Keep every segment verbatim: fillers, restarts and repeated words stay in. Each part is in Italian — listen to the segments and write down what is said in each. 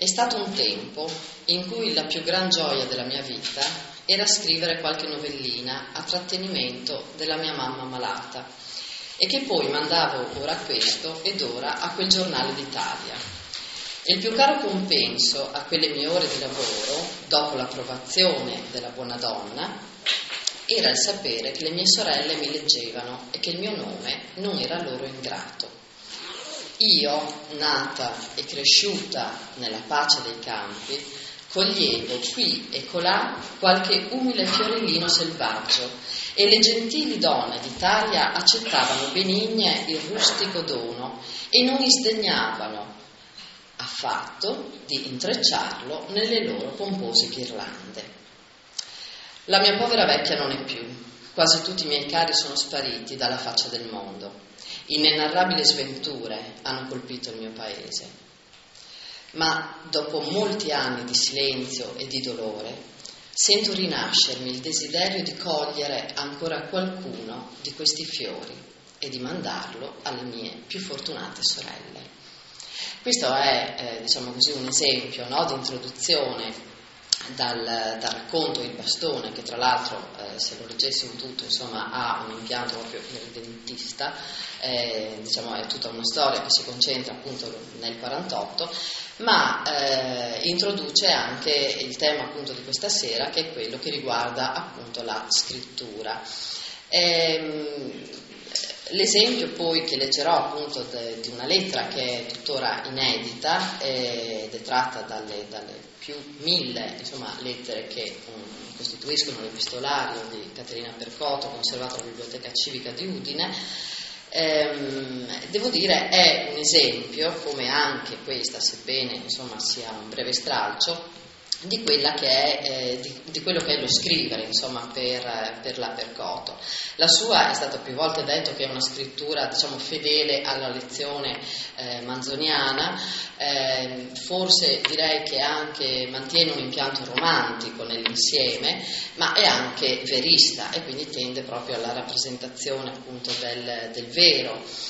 È stato un tempo in cui la più gran gioia della mia vita era scrivere qualche novellina a trattenimento della mia mamma malata e che poi mandavo ora a questo ed ora a quel giornale d'Italia. E il più caro compenso a quelle mie ore di lavoro, dopo l'approvazione della buona donna, era il sapere che le mie sorelle mi leggevano e che il mio nome non era loro ingrato. Io, nata e cresciuta nella pace dei campi, coglievo qui e colà qualche umile fiorellino selvaggio e le gentili donne d'Italia accettavano benigne il rustico dono e non sdegnavano affatto di intrecciarlo nelle loro pompose ghirlande. La mia povera vecchia non è più, quasi tutti i miei cari sono spariti dalla faccia del mondo. Inenarrabili sventure hanno colpito il mio paese, ma dopo molti anni di silenzio e di dolore sento rinascermi il desiderio di cogliere ancora qualcuno di questi fiori e di mandarlo alle mie più fortunate sorelle. Questo è, eh, diciamo così, un esempio, no, di introduzione dal, dal racconto Il bastone, che tra l'altro, eh, se lo leggessimo tutto, insomma, ha un impianto proprio irredentista, eh, diciamo è tutta una storia che si concentra appunto nel quarantotto, ma eh, introduce anche il tema appunto di questa sera, che è quello che riguarda appunto la scrittura. Ehm, L'esempio poi che leggerò appunto de, di una lettera che è tuttora inedita eh, ed è tratta dalle, dalle più mille insomma, lettere che um, costituiscono l'epistolario di Caterina Percoto, conservato alla Biblioteca Civica di Udine. Ehm, devo dire è un esempio, come anche questa, sebbene insomma sia un breve stralcio, di quella che è eh, di, di quello che è lo scrivere insomma per, per la Percoto. La sua è stato più volte detto che è una scrittura diciamo fedele alla lezione eh, manzoniana, eh, forse direi che anche mantiene un impianto romantico nell'insieme, ma è anche verista e quindi tende proprio alla rappresentazione appunto del, del vero.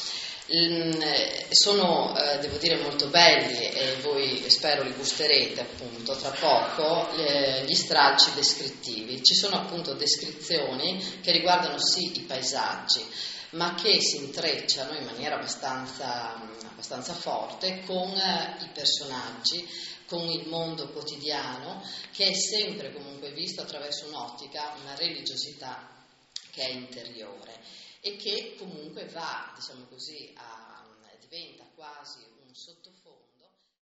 Sono, eh, devo dire, molto belli e voi spero li gusterete appunto tra poco le, gli stralci descrittivi. Ci sono appunto descrizioni che riguardano sì i paesaggi, ma che si intrecciano in maniera abbastanza, abbastanza forte con eh, i personaggi, con il mondo quotidiano, che è sempre comunque visto attraverso un'ottica, una religiosità che è interiore e che comunque va, diciamo così, a, diventa quasi un sottofondo